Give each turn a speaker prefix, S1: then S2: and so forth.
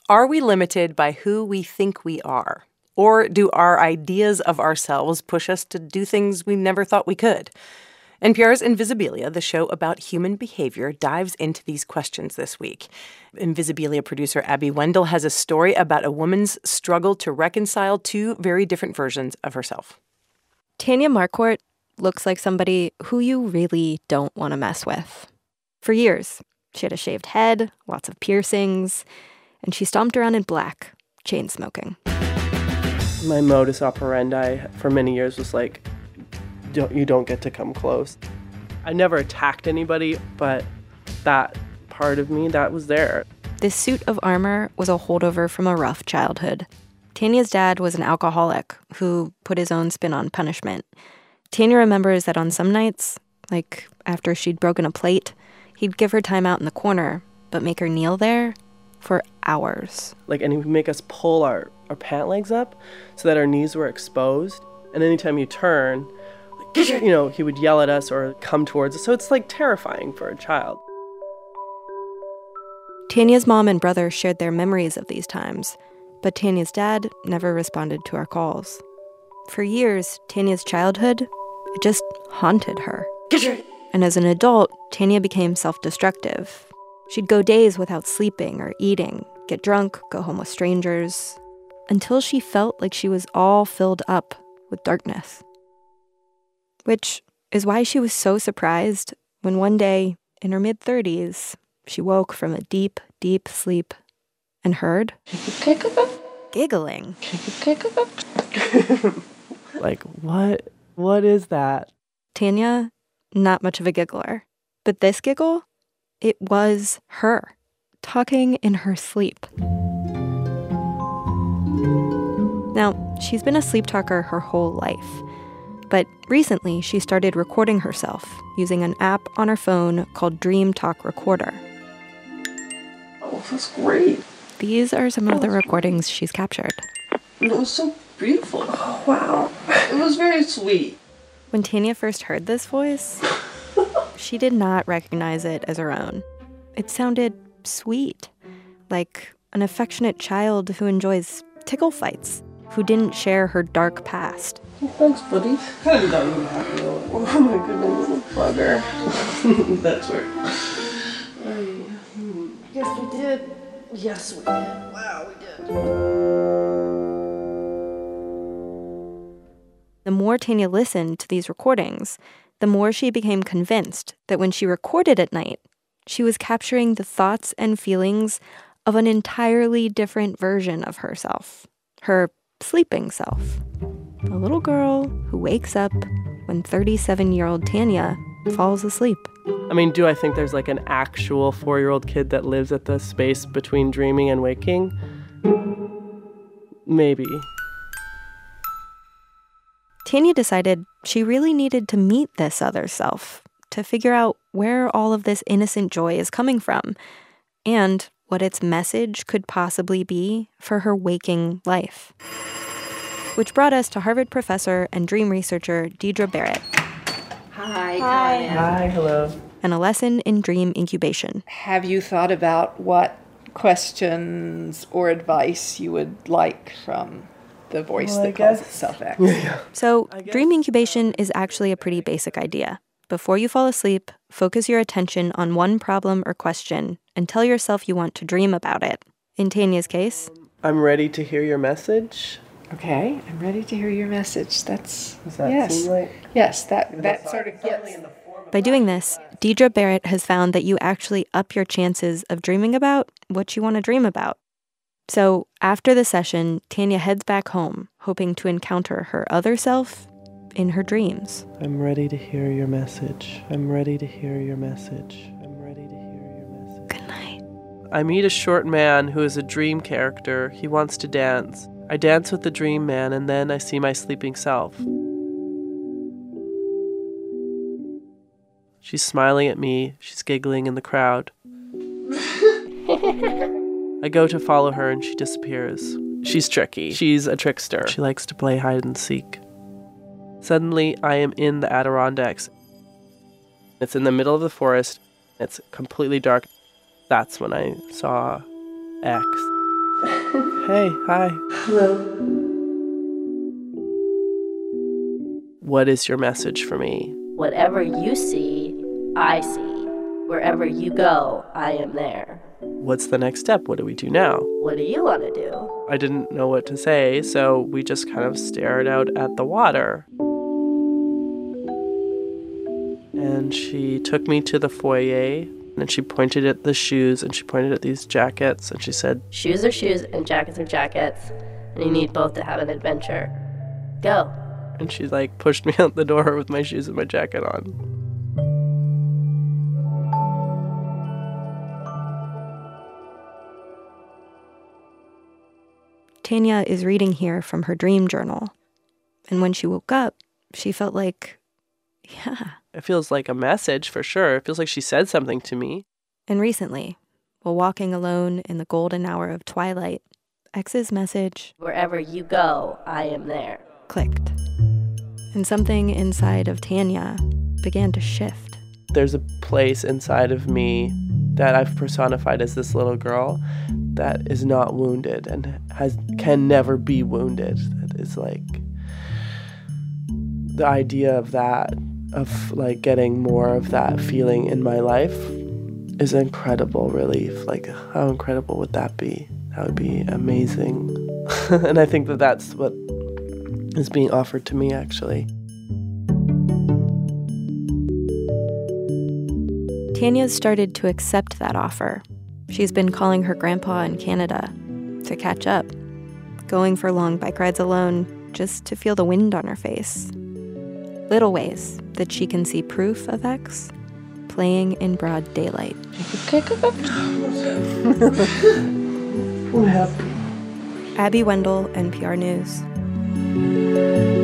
S1: Are we limited by who we think we are? Or do our ideas of ourselves push us to do things we never thought we could? NPR's Invisibilia, the show about human behavior, dives into these questions this week. Invisibilia producer Abby Wendell has a story about a woman's struggle to reconcile two very different versions of herself.
S2: Tanya Marquardt looks like somebody who you really don't want to mess with. For years, she had a shaved head, lots of piercings, and she stomped around in black, chain smoking.
S3: My modus operandi for many years was like, you don't get to come close. I never attacked anybody, but that part of me, that was there.
S2: This suit of armor was a holdover from a rough childhood. Tanya's dad was an alcoholic who put his own spin on punishment. Tanya remembers that on some nights, like after she'd broken a plate, he'd give her time out in the corner, but make her kneel there for hours.
S3: And he would make us pull our pant legs up so that our knees were exposed. And anytime you turn, he would yell at us or come towards us. So it's terrifying for a child.
S2: Tanya's mom and brother shared their memories of these times, but Tanya's dad never responded to our calls. For years, Tanya's childhood, it just haunted her. And as an adult, Tanya became self-destructive. She'd go days without sleeping or eating, get drunk, go home with strangers, until she felt like she was all filled up with darkness. Which is why she was so surprised when one day, in her mid-30s, she woke from a deep, deep sleep and heard giggling.
S3: What is that?
S2: Tanya, not much of a giggler. But this giggle, it was her, talking in her sleep. Now, she's been a sleep talker her whole life. But recently, she started recording herself using an app on her phone called Dream Talk Recorder.
S4: Oh, that's great.
S2: These are some of the recordings she's captured.
S4: It was so beautiful. Oh, wow. It was very sweet.
S2: When Tanya first heard this voice, she did not recognize it as her own. It sounded sweet, like an affectionate child who enjoys tickle fights, who didn't share her dark past.
S4: Oh, thanks, buddy. I thought you were happy. Oh my goodness, little bugger. That's weird. Yes, we did. Yes, we did. Wow, we did.
S2: The more Tanya listened to these recordings, the more she became convinced that when she recorded at night, she was capturing the thoughts and feelings of an entirely different version of herself, her sleeping self. A little girl who wakes up when 37-year-old Tanya falls asleep.
S3: Do I think there's an actual 4-year-old kid that lives at the space between dreaming and waking? Maybe.
S2: Tanya decided she really needed to meet this other self to figure out where all of this innocent joy is coming from and what its message could possibly be for her waking life. Which brought us to Harvard professor and dream researcher Deidre Barrett.
S5: Hi.
S3: Hi, hello.
S2: And a lesson in dream incubation.
S5: Have you thought about what questions or advice you would like from the voice that calls itself X?
S3: Yeah.
S2: So, dream incubation is actually a pretty basic idea. Before you fall asleep, focus your attention on one problem or question and tell yourself you want to dream about it. In Tanya's case,
S3: I'm ready to hear your message.
S5: Okay, I'm ready to hear your message. Does
S3: that
S5: yes.
S3: seem like?
S5: Yes, that sort of gets.
S2: By doing this, Deidre Barrett has found that you actually up your chances of dreaming about what you want to dream about. So after the session, Tanya heads back home, hoping to encounter her other self in her dreams.
S3: I'm ready to hear your message. I'm ready to hear your message. I'm ready to hear your message.
S2: Good night.
S3: I meet a short man who is a dream character. He wants to dance. I dance with the dream man, and then I see my sleeping self. She's smiling at me. She's giggling in the crowd. I go to follow her, and she disappears. She's tricky. She's a trickster. She likes to play hide and seek. Suddenly, I am in the Adirondacks. It's in the middle of the forest. It's completely dark. That's when I saw X. Hey, hi.
S4: Hello.
S3: What is your message for me?
S6: Whatever you see, I see. Wherever you go, I am there.
S3: What's the next step? What do we do now?
S6: What do you want to do?
S3: I didn't know what to say, so we just kind of stared out at the water. And she took me to the foyer, and she pointed at the shoes, and she pointed at these jackets, and she said,
S6: Shoes are shoes, and jackets are jackets, and you need both to have an adventure. Go.
S3: And she like pushed me out the door with my shoes and my jacket on.
S2: Tanya is reading here from her dream journal. And when she woke up, she felt like, yeah.
S3: It feels like a message for sure. It feels like she said something to me.
S2: And recently, while walking alone in the golden hour of twilight, X's message,
S6: Wherever you go, I am there.
S2: clicked. And something inside of Tanya began to shift.
S3: There's a place inside of me that I've personified as this little girl that is not wounded and can never be wounded. That is like the idea of that, of like getting more of that feeling in my life is an incredible relief. Like, how incredible would that be? That would be amazing. And I think that that's what is being offered to me, actually.
S2: Tanya's started to accept that offer. She's been calling her grandpa in Canada to catch up, going for long bike rides alone just to feel the wind on her face. Little ways that she can see proof of X playing in broad daylight.
S4: What happened?
S2: Abby Wendell, NPR News.